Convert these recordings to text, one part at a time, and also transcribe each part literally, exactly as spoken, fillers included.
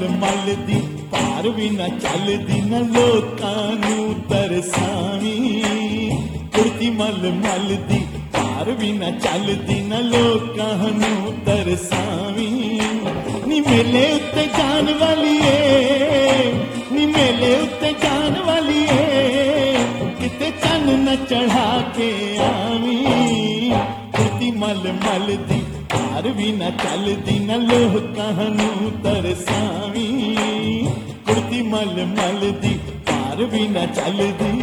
मल दी पार भी न चलदी न लोकां नूं तरसावी कुर्ती मल मल दी पार भी न चलदी न लोकां नूं तरसावी नी मेले उत्ते जान वाली ए नी मेले उत्ते जान वाली ए किते चन न चढ़ा के आवी कुर्ती मल मल दी पार भी न चलदी न लोकां नूं तरसावी कुर्ती मल मल दी पार भी न चलदी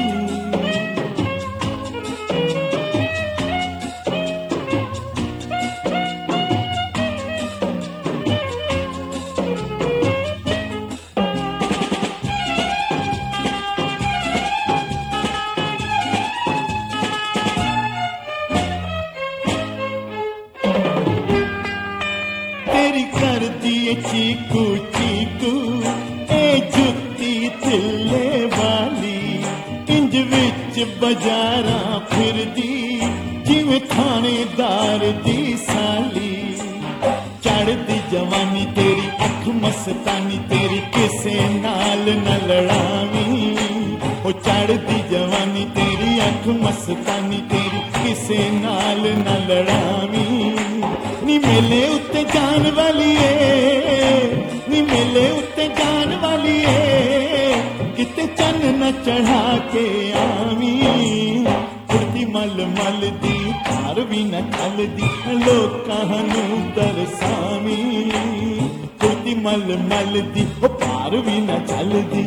तेरी कर दिए चीकू चीकू ए जुत्ती थिल्ले वाली इंज विच बाजारां फिरदी जिवें थानेदार दी साली चढ़दी जवानी तेरी अख मस्तानी तेरी किसे नाल न लड़ावी ओ चढ़दी जवानी तेरी अख मस्तानी तेरी किसे नाल न लड़ावी नी मेले उत्ते जान वाली ए नी मेले उत्ते जान वाली ए किते चन न चढ़ा के आवी कुर्ती मल मल दी पार भी न चलदी लोकां नूं तरसावी कुर्ती मल मल दी पार भी न चलदी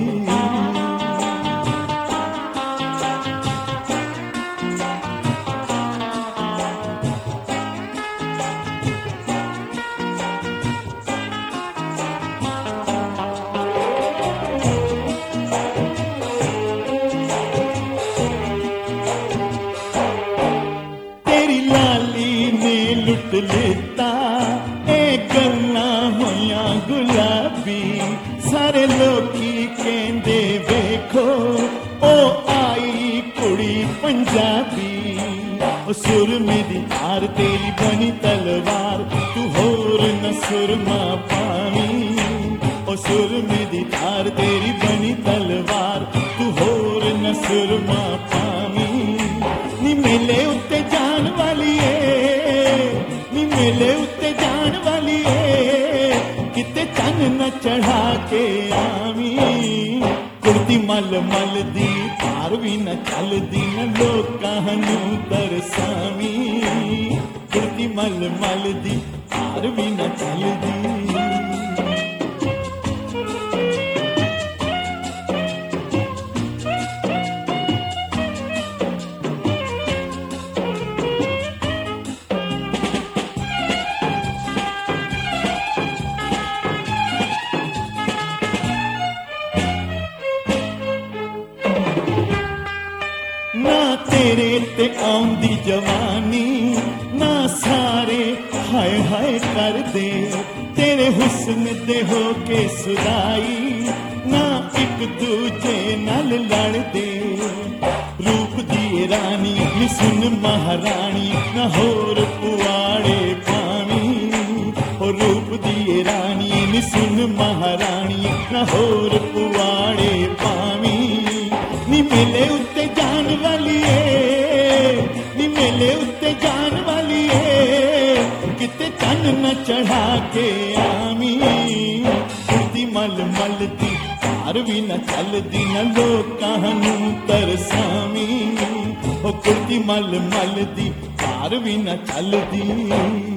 लुट लेता ए गल्ला होया गुलाबी सारे लोकी कहंदे वेखो ओ आई कुड़ी पंजाबी ओ सुरमे दी धार तेरी बनी तलवार तू होर न सुरमा पावी ओ सुरमे दी धार तेरी बनी तलवार तू होर न सुरमा पावी नी मेले उत्ते जान वाली ए मेले उत्ते जान वाली ए किते चन न चढ़ा के आवी कुर्ती मल मल दी पार भी न चलदी न लोकां नूं तरसावी कुर्ती मल मल दी पार भी न चलदी ना तेरे ते आउंदी जवानी ना सारे हाय हाय कर दे तेरे हुस्न दे हो के सुदाई ना एक दूजे नाल लड़ दे रूप दी रानी नी सुन महारानी ना होर पुआड़े पावी ओ रूप दी रानी नी सुन महारानी ना होर पुआड़े पावी नी मेले उत्ते जान वाली ए नी मेले उत्ते जान वाली ए किते चन न चढ़ा के आवी कुर्ती मल मल दी पार भी न चलदी न लोकां नूं तरसावी ओ कुर्ती मल मल दी पार भी न चलदी